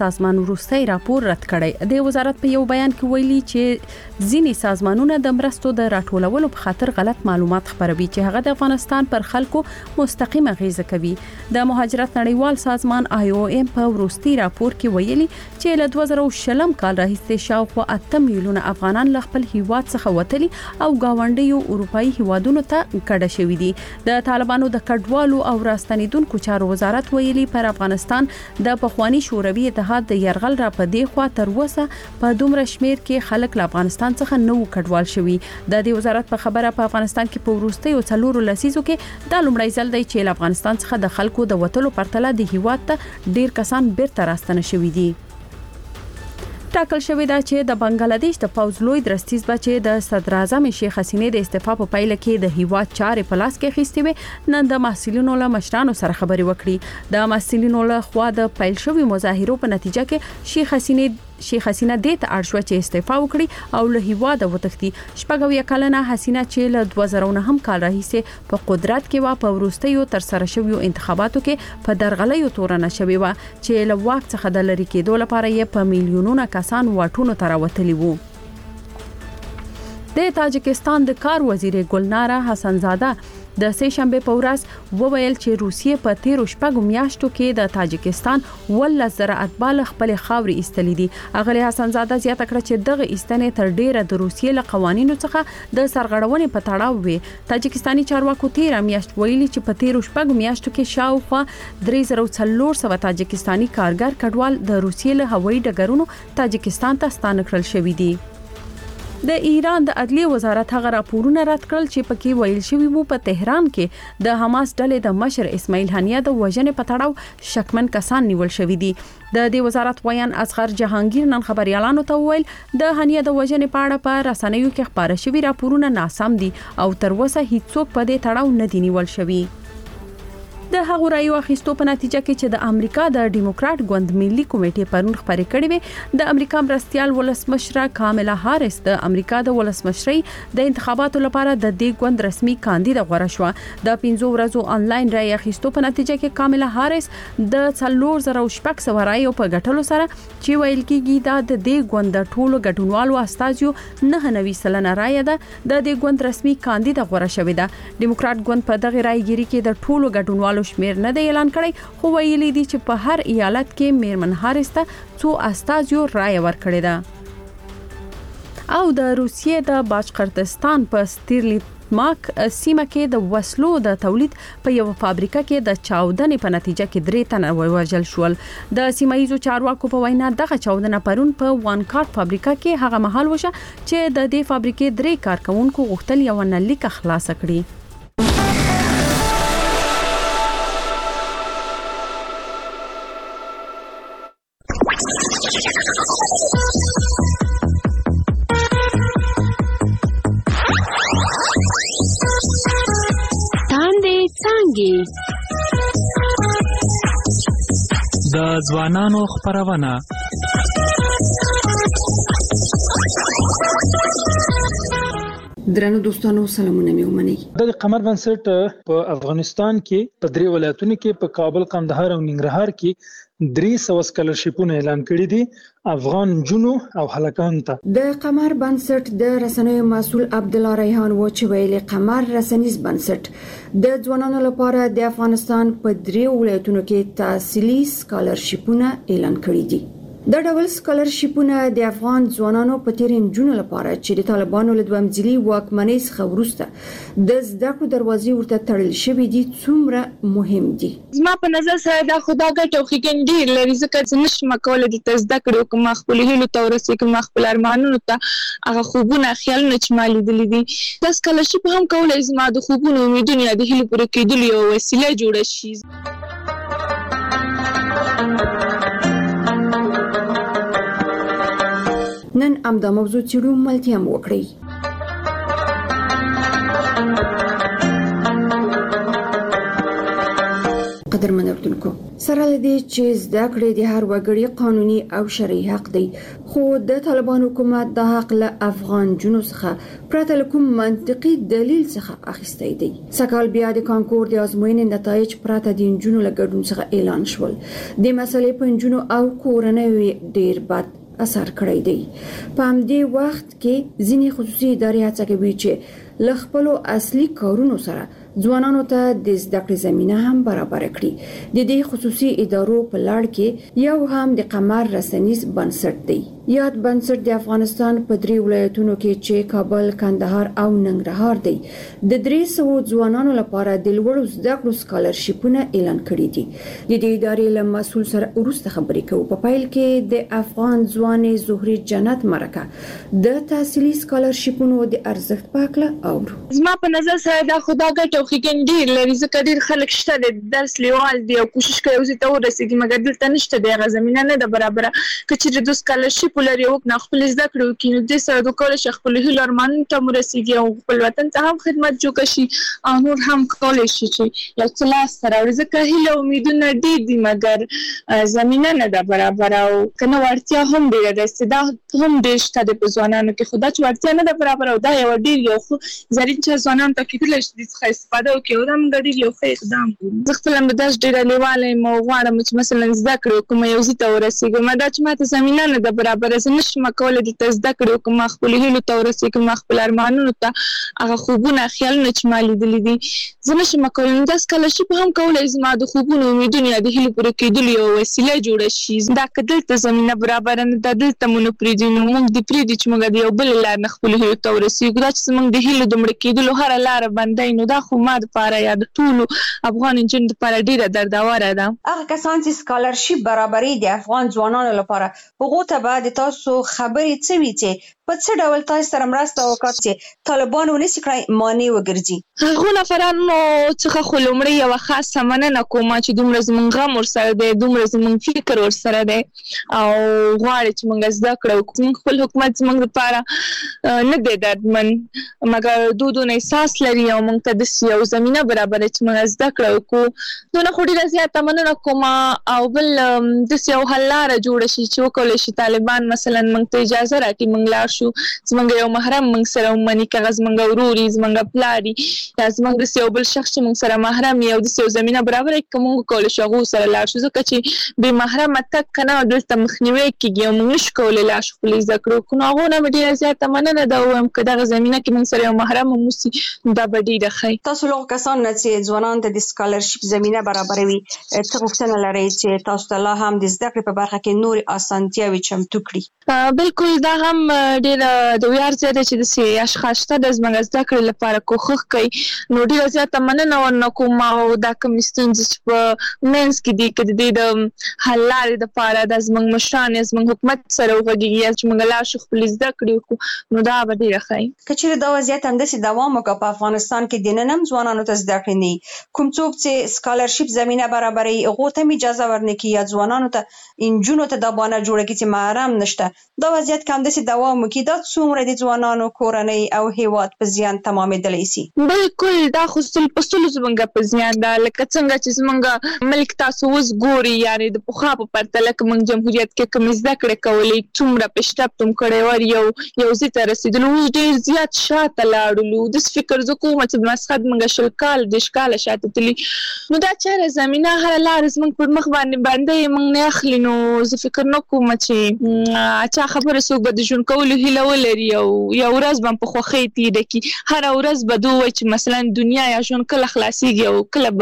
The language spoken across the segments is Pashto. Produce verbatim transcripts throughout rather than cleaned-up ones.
سازمان وروستي راپور رد کړی. د وزارت په یو بیان کې ویلي چې ځینې سازمانونه د مرستو د راټولولو په خاطر غلط معلومات خپروي چې هغه د افغانستان پر خلکو مستقیمه غیزه کوي. د مهاجرت نړیوال سازمان آی او ایم په وروستي راپور کې ویلي چې له دوه زره شلم کال راهیسې شاوخوا اته میلیونه افغانان له خپل هیواد څخه وتلي او گاونډیو اروپאי هیوادونو ته کډه شوي دي. د طالبانو د کډوالو او راستنیدونکو چارو وزارت ویلي پر افغانستان د پخوانی شوروي اتحاد د يرغل را پدې خوا تر اوسه په دومره شمیر کې خلک له افغانستان څخه نو کډوال شوي. د دې وزارت په خبره په افغانستان کې په وروستي او څلورو لسیزو کې د لومړی ځل دی چې له افغانستان څخه د خلکو د وټلو پرتله د هیواد ته ډیر کسان بیرته راستنه شوي دي. ټاکل شوې ده چې د بنگلاديش د پوز لوی درستیز بچي د صدر اعظم شیخ حسینه د استعفا په پایله کې د هیواد چارې په لاس کې اخیستې وي. نن د محصلینو له مشرانو سره خبرې وکړي. د محصلینو له خوا د پیل شوی مظاهرو په نتیجه کې شیخ حسینه شیخ حسینه د ته اړشوه چې استعفا وکړي او له هیواد وتښتي. شپږویا کلنه حسینه چې له دوه زره نهم کال راهیسې په قدرت کې و په وروستیو تر سره شویو انتخاباتو کې په درغلیو تورنه شوی و چې له واک څخه د لری کېدو لپاره یې په میلیونونو کسان واټونو ته راوتلي وو. د تاجکستان د کار وزیر ګلناره حسنزاده د سه شنبه په ورځ وویل چې روسیې په تیرو شپږو میاشتو کې د تاجکستان ولس زره اتبال خپل خاوري ایستلې دي. اغلی حسنزاده زیاته کړه چې دغه ایستنې تر ډیره د روسیې له قوانینو څخه د سرغړونې په تړاو وي. تاجکستاني چارواکو تیر میاشت ویلي چې په تیرو شپږو میاشتو کې شاوخوا درې زره څلور سوه تاجکستاني کارګر کډوال د روسیې له هوایي ډګرونو تاجکستان ته ستانه کړل شوي دي. د ایران د عدلیه وزارت هغه راپورونه رد کړل چې پکې ویل شوی وو په تهران کې د حماس ډلې د مشر اسماعیل هنیه د وژنې په تړاو شکمن کسان نیول شوی دي. د دې وزارت ویان اصغر جهانگیر نن خبريالانو ته ویل د هنیه د وژنې په اړه په رسنیو کې خبره شوی راپورونه ناسم دي او تر اوسه هیڅوک په دې تړاو نه دی نیول شوی. د هغو رایو اخیستو په نتیجه کې چې د امریکا د ډیموکرات ګوند ملي کمیټې پرون خبرې کړې وي، د امریکا مرستيال ولسمشره کاملا هاریس د امریکا د ولسمشرۍ د انتخاباتو لپاره د دې ګوند رسمي کاندید غوړه شو. د پنځو ورځو انلاین رای اخیستو په نتیجه کې کاملا هاریس د څلور زره شپږ سوه رایو په ګټلو سره چې ویل کېږي دا د دې ګوند د ټولو ګډونوالو استازیو نه نوي سلنه رای ده د دې ګوند رسمي کاندید غوړه شوې ده. ډیموکرات ګوند په دغه رایګيري کې د ټولو ګډونوالو شمیر نه دی اعلان کړی، خو ویلي دي چې په هر ایالت کې میرمن هاریس ته څو استازیو رای ورکړي ده. او د روسیې د باجقرتستان په ستیرلی ماک سیمه کې د وسلو د تولید په یو فابریکه کې د چاودنې په نتیجه کې درې تنه وژل شول. د سیمایي چارواکو په وینا دغه چاودنه پرون په وان کارت فابریکه کې هغه مهال وشو چې د دې فابریکې درې کارکونکو غوښتل یو نلیکه خلاص کړي. د ځوانانو خبرونه درنو دوستانو سلامونه مې ومنئ. د قمر بنسټ په افغانستان کې په درې ولایتونو کې په کابل، قندهار او ننګرهار کې درې سوه سکالرشیپونه اعلان کړي دي افغان جنو او هلکانو ته. د قمر بنسټ د رسنیو مسؤل عبدالله ریحان و چې ویلي قمر رسنیز بنسټ د ځوانانو لپاره د افغانستان په درې ولایتونو کې تحصیلي سکالرشیپونه اعلان کړي دي. د ډول سکالرشیپونه د افغان ځوانانو په تیر انجونو لپاره چې د طالبانو له دویم ځلي واکمنۍ څخه وروسته د زده کړو دروازې ورته تړل شوې دي څومره مهم دي. زما په نظر سره دا خدا ګټه او ښېګڼې ډېر لري، ځکه چې نشم کولی دلته زده کړې وکړم، خپلو هیلو ته ورسېږم، خپل ارمانونو ته، هغه خوبونه خیالونه چې ما لیدلي دي. دا سکالرشیپ هم کولی زما د خوبونو، امیدونو یا د هیلو پوره کېدلو یوه وسیله جوړه شي. نن امدا موضوع چیرو ملتیا مو وکړي. قدرمن اردوونکو سره لدی چې زده کړې د هر وګړي قانوني او شرعي حق دی خو د طالبان حکومت د حق له افغان جنو څخه پرته کوم منطقي دلیل څخه اخیستی دی سکهال بیا د کانکور د ازموینې نتایج پرته د جنو له ګډون څخه اعلان شول د مسلې په جنو او کورنۍ ډیر بد اثر کړی دی په همدې وخت کې ځینې خصوصي ادارې هڅه کوي چې ل خپل اصلي کارونو سره ځوانانو ته د زده کړې زمينه هم برابر کړي د دې خصوصي ادارو په لړ کې یو هم د قمر رسنیز بنسټ دی یاد بنسټ د افغانستان په درې ولایتونو کې چې کابل، کندهار او ننګرهار دی د درې سوه ځوانانو لپاره د لوړو زده کړو سکالرشیپونه اعلان کړي دي د دې ادارې له مسول سره ورسته خبرې کوو په پایل کې د افغان ځوانې زهري جنت مرکه د تحصیلي سکالرشیپونو د ارزښت پاکله او زما په نظر سره دا خدا ګټه او خګن ډیر لري ځکه ډیر خلک شته د درس لیوال دی او کوشش کوي چې ته ورسېږي مګر دلته نشته دی هغه زمينه نه ده برابره کچې د سکالرشیپ لري او نه خپل زده کړو کې نو د سره د کول شي خپل هیله ارمان ته ورسېږي او خپل وطن ته هم خدمت جوړ شي او نور هم کول شي چې یو څه لاس سره ځکه هیله امیدونه ډیر دي مګر زمينه نه ده برابره او کنه ورتیا هم ډیر ده استعداد هم ډیر شته د ځوانانو کې خدا چې ورتیا نه ده برابره او دا یو ډیر یو زرین چې ځوانان ته کېدل شي د څه استفاده وکړي او دا موږ ډیر یو ښه اقدام کوو زه خپل هم داس ډیر لیواله مو غواړم چې مثلا زده کړو کوم یو ځای ته ورسېږم دا چې ماته زمينه نه ده برابره زه نشم کولای د زده کړو کوم خپل هیلو ته ورسېږم خپل ارمانونو ته هغه خوبونه خیالونه چې ما لیدلي دي زه نشم کولای دا سکالرشیپ هم کولای زما د خوبونو امیدونه د هیلو پوره کېدلو یو وسیله جوړه شي دا کدل ته زمينه برابره نه ده دلته مونږ پرېږدي نو موږ د پرېږدي چې موږ د یو بل لار نه خپل هیلو ته ورسېږو دا چې موږ د هیلو د مړ کېدلو هر لار بندای نو دا خو ما د پاره یا د ټولو افغان انجن د پاره ډیره دردواره ده هغه کسان چې سکالرشیپ برابرۍ د افغان ځوانانو لپاره هغه ته بعد تاسو خبرې څه وی چې په څه ډول تاسو سره مرسته وکړئ چې طالبان ونیسي کړای مانع وګرځي هغه نفرانو څخه خلومړی یو خاصه مننه کوم چې دومره زمونږ غم ورسره دی دومره زمونږ فکر ورسره دی او غواړي چې موږ زده کړو کوم خپل حکومت زمونږ لپاره نه دی دردمن مګر دودونه احساس لري او موږ ته د یو زمينه برابر چې موږ زده کړو کو نو خو ډیره زیاته مننه کوم او بل د یو حل لار جوړ شي چې وکول شي طالبان مثلا موږ ته اجازه راکړي موږ لا شو زمونږ یو محرم موږ سره ومني کاغذ موږ وروري زمونږ پلاري یا زمونږ د یو بل شخص چې موږ سره محرم یو د یو زمينه برابر کې موږ کول شو غو سره لا شو ځکه چې به محرم تک کنه دلته مخنیوي کېږي موږ نشو کولای لا شو خپل ذکر کو نو هغه نه ډیره زیاته مننه دا وایم کدا زمينه کې موږ سره یو محرم موسی دا ډیره ښه تاسو لوګ کسان چې ځوانان ته د سکالرشیپ زمينه برابروي ته غوښتنه لري چې تاسو ته لا هم د زده کړې په برخه کې نور اسانتیاوي چمتو کړي بالکل دا هم ډیر د ویار زیاته چې د سي اشخاص ته د زمنګ زده کړې لپاره کوښښ کوي نو ډیر زیاته مننه ورنکوم او دا کوم ستونزې په مینس کې دي کړي د حل لارې لپاره د زمنګ مشران زمنګ حکومت سره وغږیږي چې موږ لا شو خپل زده کړو نو دا به ډیر ښه کچېره دا وضعیت هم د دوام وکړي په افغانستان کې د نننم ځوانانو ته زده کړې نه کوم څوک چې سکالرشیپ زمينه برابرۍ هغه ته اجازه ورنکړي یا ځوانانو ته انجونو ته د باندې جوړه کې چې محرم نشته دا وضعیت کوم د دوام وکړي دا څومره د ځوانانو کورنۍ او هیواد په زیان تمامېدلی شي بالکل دا خو ستل پستل زمونږ په زیان دا لکه څنګه چې زمونږ ملک تاسو وس ګوري یعنی د پوخا په پرتله کې موږ جمهوریت کې کوم زده کړې کولې څومره پښتاب تم کړې ور یو یو زی تر رسیدلو ډیر زیات شاته لاړلو د فکر زکو چې مسخد منګه شل کال د شکاله شاته تلی نو دا چیرې زمينه هر لار زمنګ پر مخ باندې باندې موږ نه اخلي نو زه فکر نه کوم چې اچھا خبره سو بد جون کول هیله ولري او یو ورځ باندې په خوخي تیده کی هر ورځ بده وای چې مثلا دنیا یا جون کله خلاصيږي او کله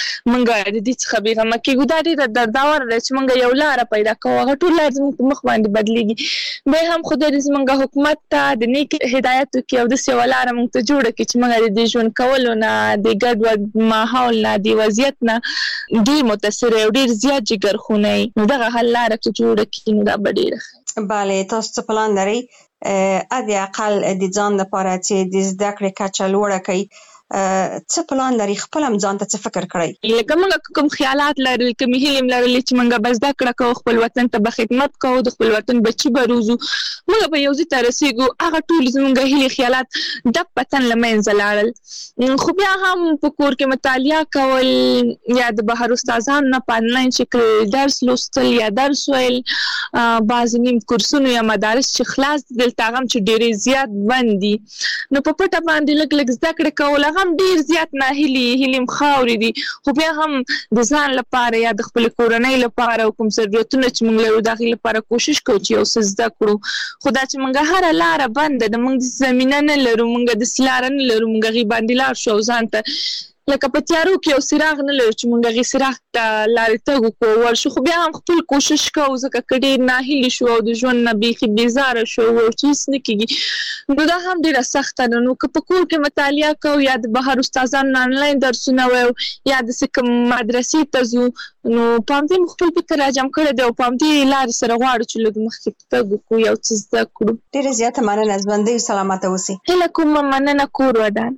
منګه د دې خبره مکه ګداري د درداور چې منګه یو لار پیدا کوو ټول لازم مخ باندې بدليږي به هم خدای دې منګه حکومت ته د نیک هدایت کې او د سیولار موږ ته جوړ کړي چې موږ د ژوند کولو نه د ګډ ماحول نه د وضعیت نه ډیر متاثر او ډیر زیات جګر خونه نو دغه حل لار ته جوړ کړي نو دا ډیره bale تاسو څه پلان لرئ ا د اقل د ځان لپاره چې د زده کړې کچه لوړه کړئ څه پلان لري، خپل هم ځان ته څه فکر کړی؟ لکه موږ کوم خیالات لرل، کوم هیلې لرل چې موږ به زده کړه کوو، خپل وطن ته به خدمت کوو، د خپل وطن بچي به روزو، موږ به یو ځای ته رسېږو. هغه ټول زموږ هیلې خیالات ډب پتن له منځه لاړل. خو بیا هم په کور کې مطالعه کول یا د بهر استادانو نه په انلاین شکل درس لوستل یا درس ویل، بعضې نیم کورسونو یا مدارس چې خلاص دي دلته هغه هم چې ډېرې زیات بند دي، نو په پټه باندې لږ لږ زده کړې کول هغه هم ډېر زیات ناهیلې هیلې هم خاورې دي. خو بیا هم د ځان لپاره یا د خپلې کورنۍ لپاره او کوم ضرورتونه چې موږ لرو د هغې لپاره کوشش کوو چې یو څه زده کړو. خو دا چې موږ هره لاره بنده ده، موږ زمینه نه لرو، موږ داسې لاره نه لرو، موږ هغې باندې لاړ شو او ځان ته لکه په تیارو کې یو څراغ نه لرو چې موږ هغې څراغ ته لارې تګ وکړو ورشو. خو بیا هم خپل کوشش کوو ځکه که ډېر ناهیلې شو او د ژوند نه بیخي بېزاره شو او چې هېڅ نه کېږي نو دا هم ډېره سخته ده. نو که په کور کې مطالعه کوو یا د بهر استادانو نه انلاین درسونه وایو یا داسې کوم مدرسې ته ځو، نو په همدې مو خپل فکر راجم کړی دی او په همدې لارې سره غواړو چې لږ مخکې تګ وکړو، یو څه زده کړو. ډېره زیاته مننه، ژوندۍ سلامته اوسئ. هیله کوم مننه، کور ودان.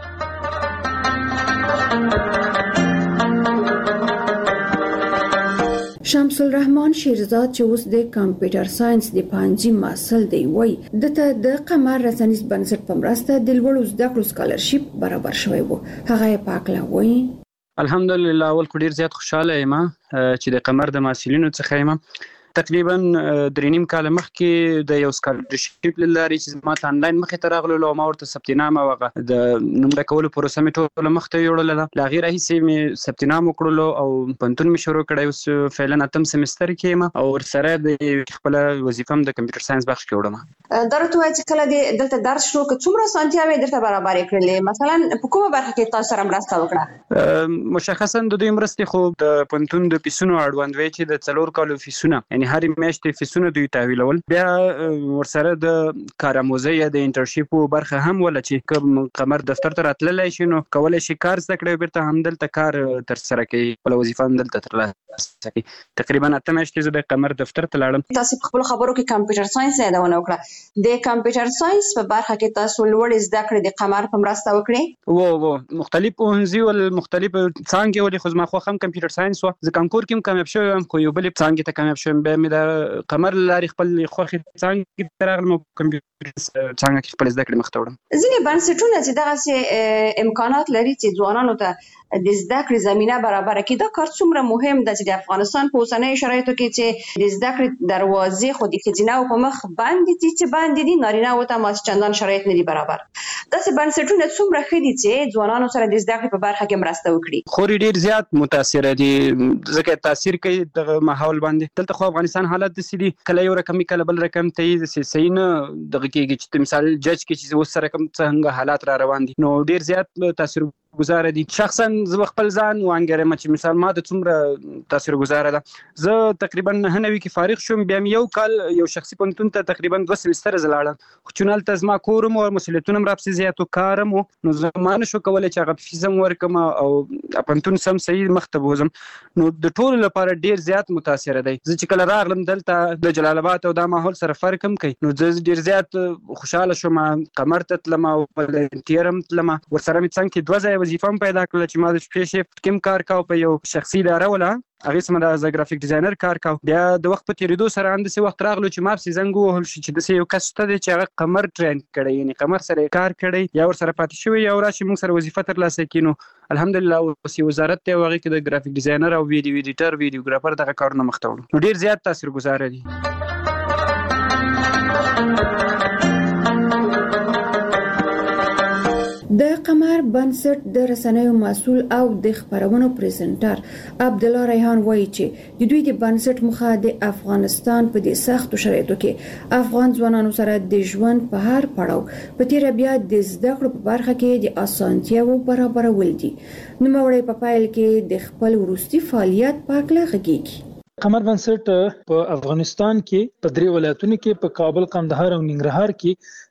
شمس الرحمن شیرزاد چې اوس د کمپیوټر ساينس د پانځي محصل دی، وای دته د قمر رسنیز بنسټ په مرسته د لوړو زده کړو سکالرشپ برابر شوی وو. هغه پاکله وای الحمدلله اول کو ډیر زیات خوشاله یم چې د قمر د محصلینو څخه یم. تقریبا درې نیم کال مخکې د یو سکالرشپ لاري چې ما ته انلاین مخې ته راغلو او ما ورته ثبت نامه وغه د نومره کولو پروسه مې ټوله مخ ته یوړله. له هغې راهیسې مې ثبت نام وکړلو او پوهنتون مې شروع کړی، اوس فعلا اتم سمستر کې یم او ورسره د خپله وظیفه هم د کمپیوټر ساینس بخش کې وړم. دا راته وایي چې کله دې دلته درس شروع کړ څومره اسانتیاوې درته برابرې کړلې؟ مثلا په کومه برخه کې تاسو سره مرسته وکړه؟ مشخصا د دوی مرستې خو د پوهنتون د فیسونو اړوند وی چې د څلور کالو فیسونه یعنی هر میاشتې فیسونه دوی تحویلول، بیا ورسره د کارآموزۍ یا د انټرنشیپ برخه هم ولا چې کوم قمر دفتر ته راتللی شي نو کولی شي کار زده کړي او بیرته همدلته کار ترسره کوي، خپله وظیفه همدلته ترلاسه کوي. تقریبا اته میاشتې زه د قمر دفتر ته لاړم. تاسو په خپلو خبرو کې کمپیوټر ساینس یادونه وکړه، د کمپیوټر ساینس په برخه کې تاسو لوړې زده کړې د قمر په مرسته وکړې؟ و و مختلف پوهنځي ول مختلف څانګې ولې خو زما خوښ هم کمپیوټر ساینس و، زه کانکور کې هم کامیاب شوی یم خو یو بلې څانګې ته کامیاب شوم. بیا مې د قمر لارې خپل خوښې څانګې ته راغلم او کمپیوټر څانګه کې خپل زده کړې مخ ته وړم. ځینې بنسټونه چې دغسې امکانات لري چې ځوانانو ته د زده کړې زمینه برابره کړي، دا کار څومره مهم ده چې د افغانستان په اوسنیو شرایطو کې چې د زده کړې دروازې خو د ښځینه‌و په مخ بندې دي چې بندې دي، نارینه‌و ته ماسې چندان شرایط نه دي برابر. داسې بنسټونه څومره ښه دي چې ځوانانو سره د زده کړې په برخه کې مرسته وکړي؟ خوري ډېر زیات متاثره دي ځکه تاثیر کوي دغه ماحول باندې. دلته خو افغانستان حالت داسې دي کله یو رقم کله بل رقم ته یې صحیح نه دغه کېږي چې مثال جج کې چې اوس سره کوم څنګه حالات را روان دي نو ډېر زیات تاثیر گزاره دي. شخصا زه خپل ځان وانګرم چې مثال ما د څومره تاثیر گزاره ده. زه تقریبا نه نوي کې فارغ شوم، بیا یو کال یو شخصي پوهنتون ته تقریبا دوه سمستر زلاړم، خو چونال ته زما کورم او مسؤلیتونه راپسې زیاتو کارم نو زه ما نشو کولای چې هغه فیس هم ورکم او پوهنتون سم صحیح مخته بوزم. نو د ټولو لپاره ډیر زیات متاثر دی. زه چې کله راغلم دلته د جلال آباد او د ماحول سره فرق هم کوي نو زه ډیر زیات خوشاله شوم. قمر ته تلم او ولنټیرم تلم، ورسره مې څنګه کې دوه ځای وظیفه هم پیدا کړل چې ما د شپې شیفت کې کار کاوه په یو شخصي اداره ولا هغې سمه د از ګرافیک ډیزاینر کار کاوه. بیا د وخت په تېرېدو سره همداسې وخت راغلو چې ما پسې زنګ ووهل شو چې داسې یو کس شته دی چې هغه قمر ټرین کړی، یعنې قمر سره یې کار کړی یا ورسره پاتې شوی یا راشي موږ سره وظیفه ترلاسه کړي. نو الحمدلله اوس یې وزارت دی او هغې کې د ګرافیک ډیزاینر او ویډیو ایډیټر ویډیوګرافر دغه کارونه مخ ته وړو نو ډېر زیات تاثیرګزاره دي. د قمر بنسټ د رسنیو مسؤل او د خبرونو پریزنټر عبد الله ریحان وایي چې د دوی د بنسټ مخه د افغانستان په دې سختو شرایطو کې افغان ځوانانو سره د ژوند په هر پړاو په تیر بیا د زده کړو په برخه کې د اسانتیاو برابرول دي. نوموړی په پایل کې د خپل وروستي فعالیت په اړه غږیږي. قمر بنسټ په افغانستان کې په درې ولایتونو کې په کابل، قندهار او ننګرهار کې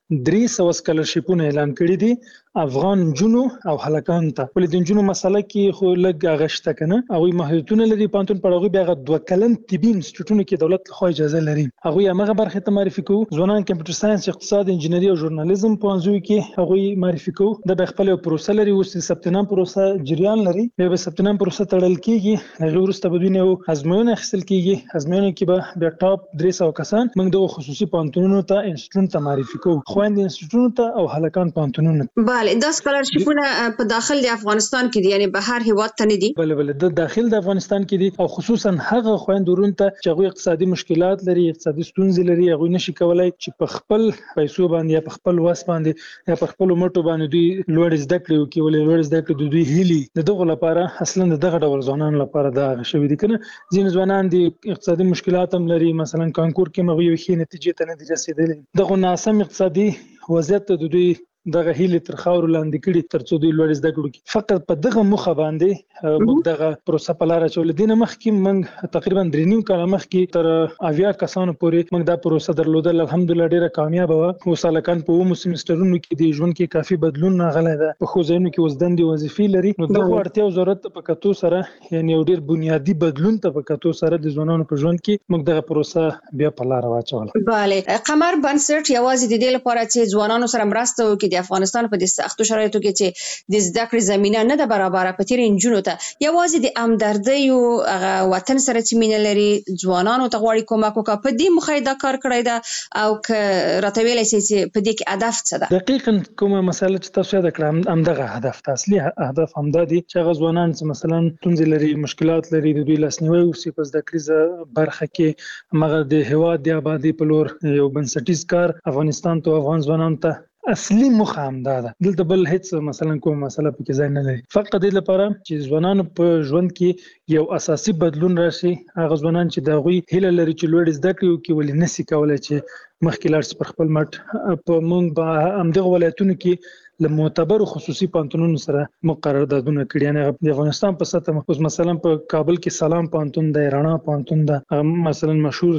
درې سوه سکالرشیپونه اعلان کړي دي افغان جنو او هلکان ته. ولې د جنو مسله کې خو لږ غشته کنه هغه محدودونه لري پانتون پړغي بیا دوه کلن طبي انسټیټیوټونو کې دولت لخوا اجازه لري هغه هغه برخه ته معرفي کوو. ځوانان کمپیوټر ساينس اقتصاد انجینری او ژورنالیزم په انځوي کې هغه معرفي کوو. د خپل پروسه لري او سپتنام پروسه جریان لري به سپتنام پروسه تړل کیږي هغه ورسته بدونه او ازموینه خپل کیږي. ازموینه کې به بیا ټاپ درې سوه کسان موږ د خصوصي پانتونونو ته انسټیټیوټ ته معرفي کوو خويند انسټیټیوټونو ته او هلکان پانتونونو. بله دا سکالرشیپونه په داخل د افغانستان کې دي یعنی بهر هیواد ته نه دي. بله بله د داخل د افغانستان کې دي او خصوصا هغه خويند ورون ته چې هغه اقتصادي مشکلات لري اقتصادي ستونزې لري هغه نشي کولای چې په خپل پیسو باندې یا په خپل واس باندې یا په خپل موټو باندې دوی لوړ زده کړې وکړي. ولې لوړ زده کړې د دوی هیلي د دغه لپاره اصلا دغه ډول ځوانان لپاره دا شوی دي کنه. ځین ځوانان دي اقتصادي مشکلات هم لري مثلا کانکور کې مغوي وخی نتیجې ته نه دي رسیدلي. دغه ناسم اقتصادي وضعیت د دوی دغه هیله تر خاور لاندې کړي ترڅو دوی لوړ زده کړو کې فقط په دغه مخه باندې موږ دغه پروسه په لار چول دي. نه مخکې موږ تقریبا درې نیم کال مخکې تر اویا کسانو پورې موږ دا پروسه درلودل الحمدلله ډیره کامیاب و. وسالکان په اومو سیمسترونو کې د ژوند کې کافي بدلون راغلی ده. په خو ځینو کې وزدندې وظیفې لري نو دغه اړتیا او ضرورت په کتو سره یعنی یو ډیر بنیادی بدلون ته په کتو سره د ځوانانو په ژوند کې موږ دغه پروسه بیا په لار واچول. bale قمر بنسټ یوازې د دې لپاره چې ځوانانو سره مرسته وکړي د افغانستان په دې سختو شرایطو کې چې د زده کړې زمينه نه ده برابر په تیر انجونو ته یوازې د امدردۍ او وطن سره چې مینه لري ځوانانو ته غواړي کومک وکړي په دې مخه دا کار کړی ده او ک راتویل شي چې په دې کې هدف څه ده. دقیقاً کومه مسله چې تاسو یاد کړم همدغه هدف اصلي هدف همدا دي چې ځوانان چې مثلا تونځ لري مشکلات لري د دوی لاسنیوي او سپس د کریزه برخه کې مغه د هواد د آبادی په لور یو بنسټیز کار افغانستان ته افغان ځوانانو ته اصلي مخه همدا ده. دلته بل هیڅ مثلا کوم مسله پکې ځای نه لري فقط د لپاره چې ځوانانو په ژوند کې یو اساسي بدلون راشي. هغه ځوانان چې د غوي هیله لري چې لوړ زده کړي او کې ولې نسی کولای چې مخکې لاړ پر خپل مټ په مونږ به همدغه ولایتونو کې له معتبر خصوصي پانتونونو سره مقرر دادونه کړي. یعنی د افغانستان په سطح اوس مثلا په کابل کې سلام پانتون د رانا پانتون د مثلا مشهور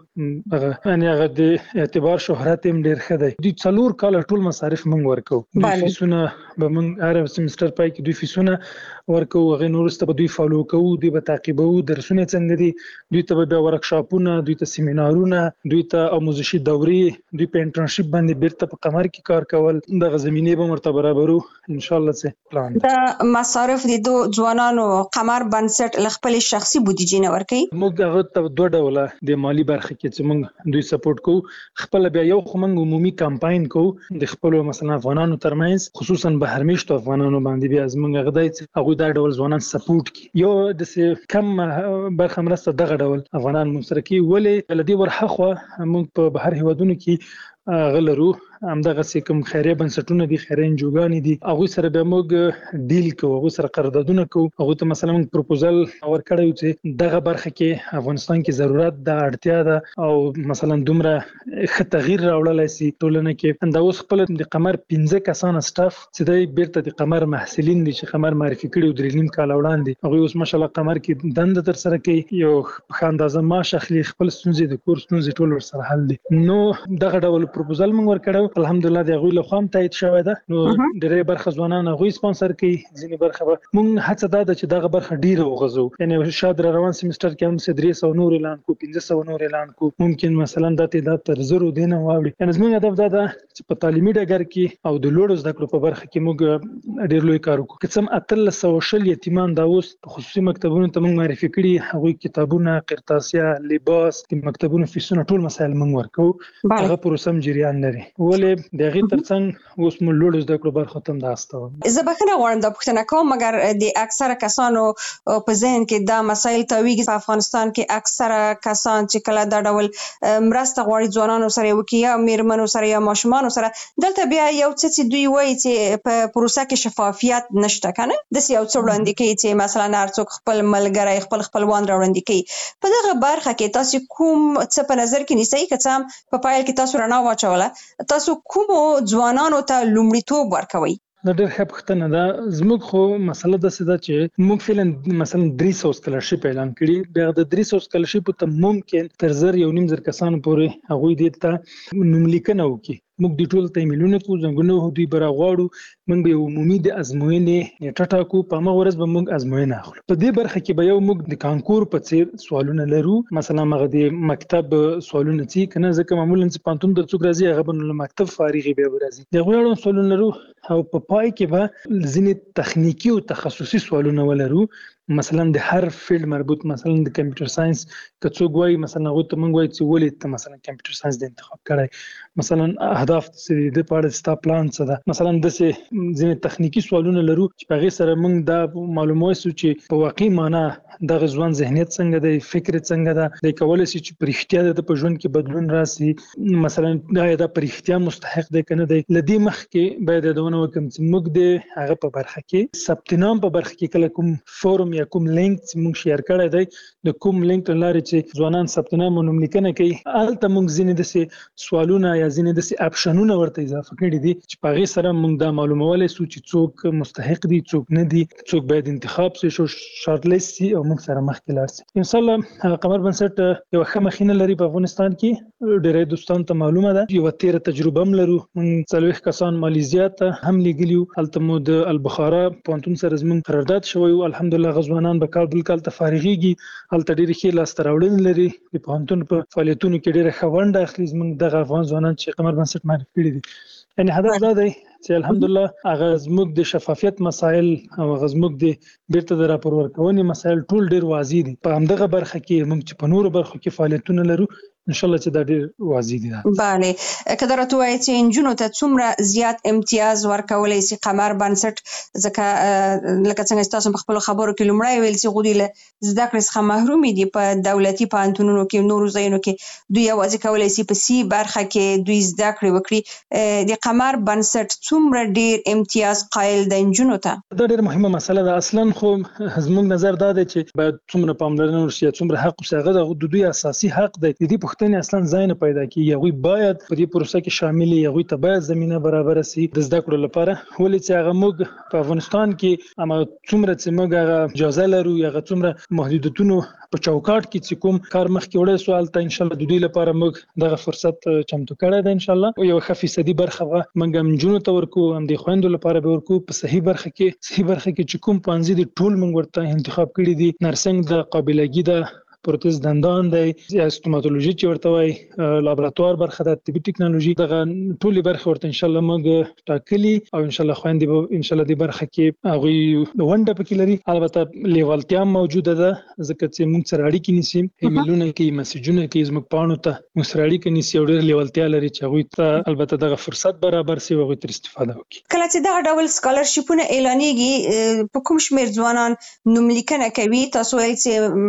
هغه یعنی هغه د اعتبار شهرت هم ډیر ښه دی. دوی څلور کال ټول مصارف مونږ ورکو. دوی فیسونه به مونږ هر سیمستر پای کې دوی فیسونه ورکو هغه نورسته به دوی فالو کوو دوی به تعقیبو درسونه څنګه دي دوی ته به ورکشاپونه دوی ته سیمینارونه دوی ته آموزشي دورې دوی په انټرنشپ باندې بیرته په قمر کې کار کول د زمینه مرته برابرو ان شاء الله څه پلان دا مصارف دي دو ځوانانو قمر بنسټ لخپل شخصي بودیجې نه ورکي. موږ هغه ته دوه ډوله د مالی برخه کې چې موږ دوی سپورټ کوو خپل بیا یو خو موږ عمومي کمپاین کوو د خپل مثلا افغانانو ترمنځ خصوصا بهرمیشتو افغانانو باندې بیا زموږ غدای چې هغه دا ډول ځوانان سپورټ کی یو د کم برخه مرسته دغه ډول افغانان مشترکي ولې لدی ورخه خو موږ په بهر هیوادونو کې غلرو همدغه کوم خیریه بنسټونه دي خیریه انجوګانې دي هغه سره به موږ ډیل کوو هغه سره قراردادونه کوو هغه ته مثلا موږ پروپوزل ورکړی چې دغه برخه کې افغانستان کې ضرورت د اړتیا ده او مثلا دومره ښه تغییر راوړلای شي ټولنه کې دا اوس خپل د قمر پنځه کسان سټاف چې د بیرته د قمر محصلین دي چې قمر معرفي کړي او درې نیم کال وړاندې هغه اوس ماشاءالله قمر کې دند تر سره کوي یو ښه اندازه معاش اخلي خپل ستونزې د کورس ستونزې ټول ور سره حل دي. نو دغه ډول پروپوزل موږ ورکړو الحمدلله د غوی له خام تایید شوی ده. نو ډېرې برخه ځوانان غوی سپانسر کوي ځینې برخه موږ هڅه ده چې دغه برخه ډیره وغځو یعنی شاید روان سیمستر کې هم درې سوه نور اعلان کو پنځه سوه نور اعلان کو ممکن مثلا د تعداد تر زرو دینه واوړي. یعنی زموږ هدف دا ده چې په تعلیمي ډګر کې او د لوړو زده کړو په برخه کې موږ ډیر لوی کار وکړو. که څه اتلس سوه شل یتیمان دا اوس په خصوصي مکتبونو ته موږ معرفي کړي هغوی کتابونه قرطاسیه لباس د مکتبونو فیسونه ټول مسایل موږ ورکو هغه پروسه جریان لري. ولې دغه ترڅنګ اوس مو لوړ زده کړو برخه تم داسته زه بخنه غواړم د پښتنه کوم مګر د اکثره کسانو په ذهن کې دا مسایل تویږي په افغانستان کې اکثره کسان چې کله دا ډول مرسته غواړي ځوانانو سره وکي یا میرمنو سره یا ماشومان سره دلته بیا یو څه چې دوی وایي چې په پروسه کې شفافیت نشته کنه د یو څه وړاندې کوي چې مثلا هر څوک خپل ملګری خپل خپلوان راوړاندې کوي په دغه برخه کې تاسو کوم څه په نظر کې نیسئ که څه په پایل کې تاسو رڼا واچوله تاسو کوم ځوانانو ته لومړیتوب ورکوي؟ دا ډېر ښه پوښتنه ده. زموږ خو مسله داسې ده چې موږ فعلا مثلا درې سوه سکالرشپ اعلان کړي بیا د درې سوه سکالرشپو ته ممکن تر زر یو نیم زر کسانو پورې هغوی دې ته نوملیکنه وکړي موږ د ټول ته میلیونه کو زنګونو دوی برا غواړو موږ به عمومي د ازموینې نیټه ټاکو په هغه ورځ به موږ ازموینه اخلو په دې برخه کې به یو موږ د کانکور په څیر سوالونه لرو مثلا مغه د مکتب سوالونه چې کنه ځکه معمولا چې پانتون د څوک راځي هغه بنو مکتب فارغي به راځي د غوړو سوالونه لرو او په پای کې به ځینې تخنیکی او تخصصي سوالونه ولرو مثلا د هر فیلډ مربوط مثلا د کمپیوټر ساينس کڅو غوي مثلا غو ته مونږ وایي چې ولې ته مثلا کمپیوټر ساينس د انتخاب کړای مثلا اهداف د پاره ستا پلان څه ده مثلا د ځینې تخنیکی سوالونه لرو چې په غیر سره مونږ دا معلومات سو چې په واقعي معنی د غزوان ذهنیت څنګه دی فکر څنګه ده د کولای شي چې پرختیا د په ژوند کې بدلون راسي مثلا دا د پرختیا مستحق دی کنه دی لدی مخ کې باید دونه وکم چې موږ د هغه په برخه کې ثبت نام په برخه کې کله کوم فورم یا کوم لینک چې موږ شیر کړی دی د کوم لینک لاره چې ځوانان ثبت نام نوم لیکنه کوي الته موږ ځینې د سوالونه یا ځینې د اپشنونه ورته اضافه کړی دي چې په غیر سره موږ دا معلومولای سو چې څوک مستحق دي څوک نه دي څوک باید انتخاب شي شو شارټ لیست سي او موږ سره مخکې لاړ سي ان شاء الله قمر بنسټ یو ښه مخینه لري په افغانستان کې ډېر دوستان ته معلومه ده یو تیر تجربه هم لرو موږ څلويخ کسان ماليزیا ته هم لګلیو الته مو د البخارا پونتون سره زموږ قرارداد شوی او الحمدلله غزوانان به کال بل کال ته فارغيږي الته ډېر ښه لاس تراوړن لري په پونتون په فعالیتونو کې ډېر خوند اخلي زموږ د افغان ځوانان چې قمر بنسټ معرفي کړی دي یعنی هدف دا دی چې الحمدلله هغه زموږ د شفافیت مسایل او هغه زموږ د بیرته د راپور ورکونې مسایل ټول ډېر واضح دي په همدغه برخه کې موږ چې په نورو برخو کې فعالیتونه لرو ان شاء الله چې دا ډېر واضح دي. بله کله راته وایي چې انجونو ته څومره زیات امتیاز ورکولای شي قمر بنسټ ځکه لکه څنګه تاسو په خپل خبرو کې لومړی ویل چې غوډي له زده کړې څخه محروم دي په دولتي پانتونونو کې نورو ځایونو کې دوی یوازې کولای شي په سی برخه کې دوی زده کړې وکړي د قمر بنسټ څومره ډېر امتیاز قائل د انجونو ته دا ډېر مهمه مسله ده اصلا خو زموږ نظر دا دی چې باید څومره پاملرنه وشي څومره حق وشي هغه د دوی اساسي حق دی د دې پښتنې اصلا ځای نه پیدا کیږي هغه باید په دې پروسه کې شامل وي هغه ته باید زمينه برابر شي د زده کړو لپاره ولې چې هغه موږ په افغانستان کې اما څومره چې موږ هغه اجازه لرو هغه څومره محدودیتونو په چوکاټ کې چې کوم کار مخ کې وړي سوال ته ان شاء الله د دې لپاره موږ دغه فرصت چمتو کړی دی ان شاء الله یو ښه فیصدي برخه موږ هم جنونو ته ورکو هم د خويندو لپاره به ورکو په صحیح برخه کې صحیح برخه کې چې کوم پانځي د ټول موږ ورته انتخاب کړی دي نرسنګ د قابلیت ده پروتز دندان دی یا استوماتولوژي چې ورته وای لابراتوار برخه د طبي ټکنالوژي دغه ټولي برخه ورته ان شاء الله موږ ټاکلي او ان شاء الله خويندې به ان شاء الله د برخه کې هغه ونده پکې لري البته لیوالتیا موجوده ده ځکه چې موږ سره اړیکې نیسیم ایمیلونه کې مسیجونه کې زموږ پاڼو ته موږ سره اړیکې نیسي او ډېر لیوالتیا لري چې هغه ته البته دغه فرصت برابر سي او تر استفاده وکړي کله چې دا ډول سکالرشیپونه اعلانېږي په کوم شمیر ځوانان نوم لیکنه کوي تاسو یې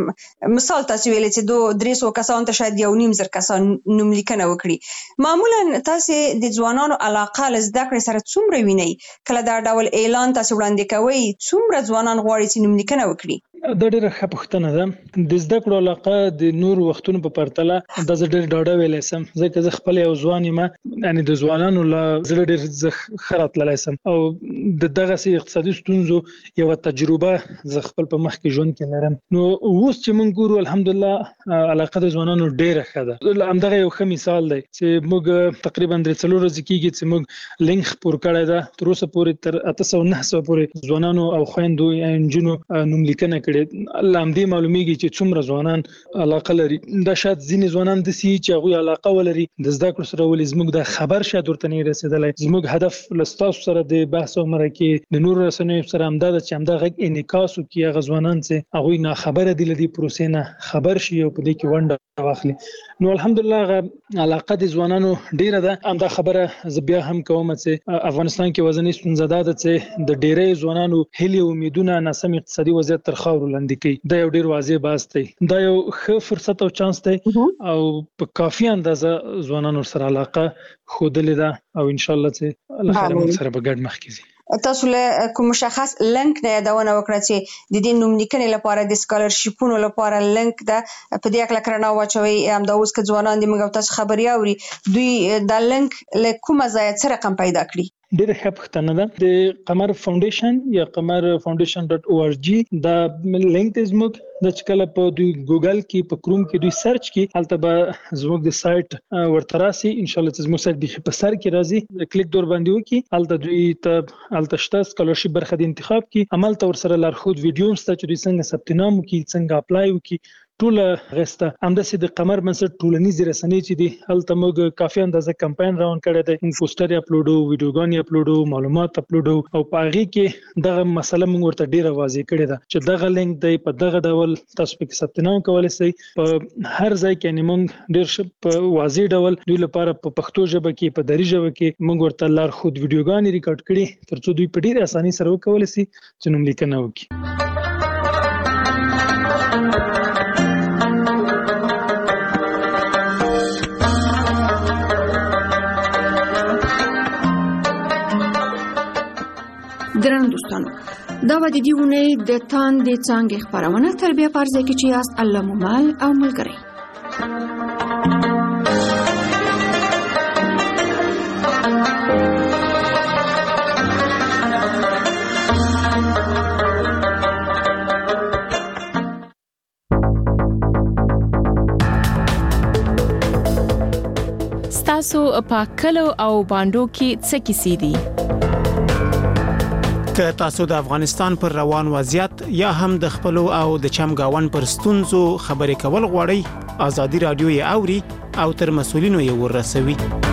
چې مثال تاسو ویل چې دوه درې سوه کسان ته شاید یو نیم زر کسان نوم لیکنه وکړي معمولا تاسو د ځوانانو علاقه ل زده کړې سره څومره ویني کله دا ډول اعلان تاسو وړاندې کوي څومره ځوانان غواړي چې نوم لیکنه وکړي دا ډېر ښه پوښتنه ده د زده کړو علاقه د نور وختونو په پرتله د ډېر ډاډه ویلې سم ځکه زه خپل یو ځوان یم یعنی د ځوانانو لا زړه ډېر خرات لاسم او د دغه سي اقتصادي ستونزو یو تجربه زه خپل په مخ کې ژوند کې لرم نو اوس چې موږ ګورو الحمدلله علاقه د ځوانانو ډېره ښه ده همدغه یو ښه مثال دی چې موږ تقریبا درې څلور ورځې کېږي چې موږ لینک خپور کړی ده تر اوسه پورې تر اته سوه نه سوه پورې ځوانانو او خویندو یا نجونو نوم لیکنه الله هم دې معلومیږي چې څومره ځوانان علاقه لري دا شاید ځینې ځوانان د سي چې هغه علاقه ولري د زده کړو سره ولې زموږ د خبر شاید ورته نه رسیدلی زموږ هدف لستاسو سره د بحث او مرکه د نور رسنیو سره همدا چې همدا غږ انعکاس وکړي هغه ځوانان چې هغه نه خبره دي لدی پروسې نه خبر شي او په دې کې ونډه واخلي نو الحمدلله علاقه د ځوانانو ډیره ده همدا خبره ز بیا هم کوم چې افغانستان کې وزنی ستونزه ده چې د ډیرې ځوانانو هلي امیدونه ناسم اقتصادي وضعیت تر خاور لاندې کوي دا یو ډیر واضح باس دی دا یو ښه فرصت او چانس دی او په کافي اندازه ځوانانو سره علاقه خودلې ده او ان شاء الله چې الله خیر موږ سره به ګډ مخ کیږي تاسو له کوم مشخص لینک نه یادونه وکړه چې د دې نوم لیکنې لپاره د سکالرشیپونو لپاره لینک ده په دې اکل کرنا واچوي هم دا اوس که ځوانان دي موږ تاسو خبري اوري دوی دا لینک له کومه ځای سره رقم پیدا کړی ډېر ښه پوښتنه ده. د قمر فاونډیشن یا قمر فاونډیشن ډاټ او ار جی دا لینک زموږ د چکله په دوی ګوګل کې په کروم کې دوی سرچ کې البته به زموږ د سایت ورته راسي ان شاء الله چې زموږ سایت به په سر کې راځي کلیک دور باندې وکي البته دوی ته البته شته سکالرشپ برخه د انتخاب کې عمل تور سره لارښود ویډیو ست چې دوی څنګه ثبت نام وکي څنګه اپلای وکي ټول غسته همداسې د قمر منصر ټولنیز رسنۍ چې دي هلته موږ کافي اندازه کمپاین راون کړی دی پوسټر اپلوډو ویډیوګان اپلوډو معلومات اپلوډو او په هغه کې دغه مسله موږ ورته ډیره واضح کړې ده چې دغه لینک دی په دغه ډول تاسو په ثبت نام کولای شئ په هر ځای کې موږ ډیر په واضح ډول دوی لپاره په پښتو ژبه کې په دری ژبه کې موږ ورته لار خود ویډیوګان ریکارډ کړي ترڅو دوی په ډیر اساني سره وکولای شي چې نوم لیکنه وکړي. درنو دوستانو دا و د دې ونې د تان د څنګه خبرونه تربیه فرضه کې چې است الله مومل او ملګری ستاسو په کلو او باندو کې څه کیسې دي؟ که تاسو د افغانستان پر روان وضعیت یا هم د خپلو او د چمګاون پر ستونزو خبرې کول غواړئ ازادي رادیو یې اوري او تر مسولینو یې ورسوي.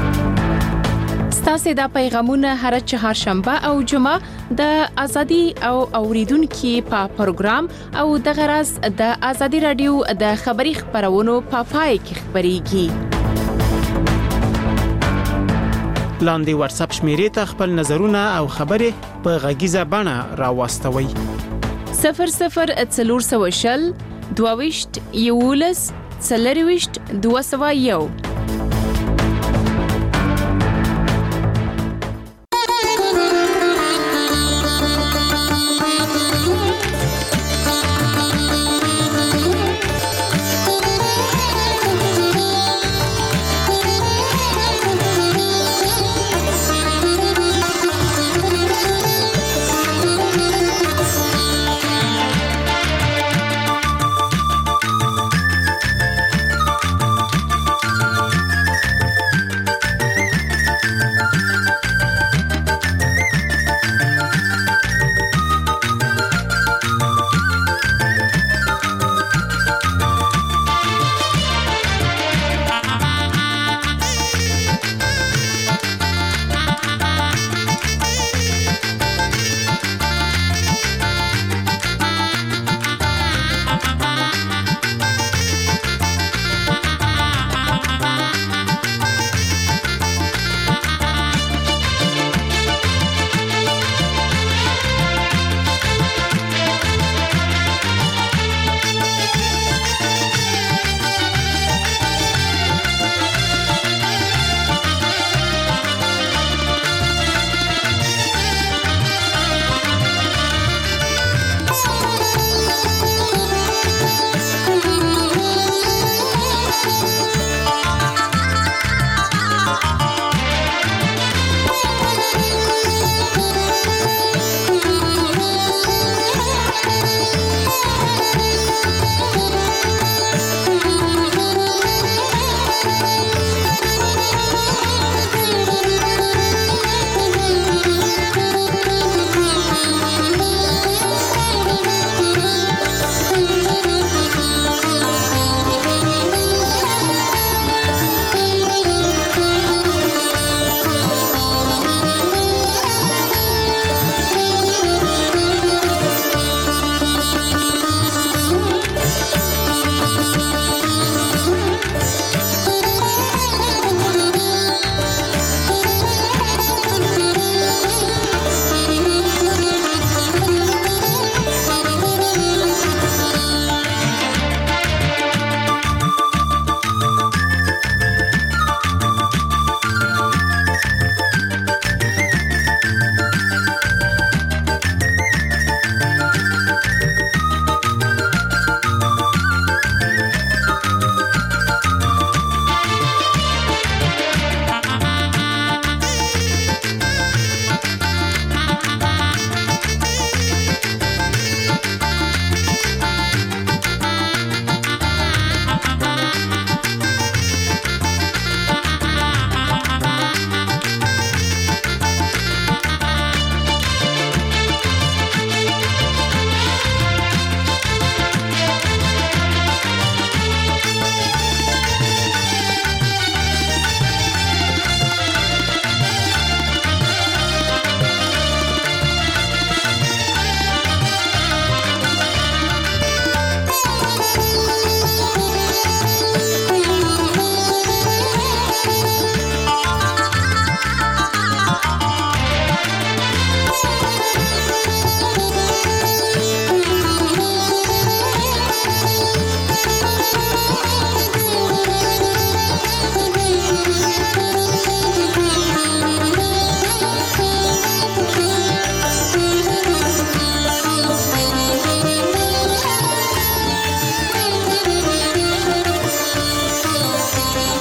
ستاسو د پیغامونه هر چهارشنبه او جمعه د ازادي او اوریدونکو په پروګرام او د غرض د ازادي رادیو د خبري خبرونو په پای کې خبريږي. لاندې واتس اپ شمیرې ته خپل نظرونه او خبرې په غږیزه بڼه راوستوي. صفر صفر څلور سوه شل دوه ویشت یولس څلرویشت دوه سوه یو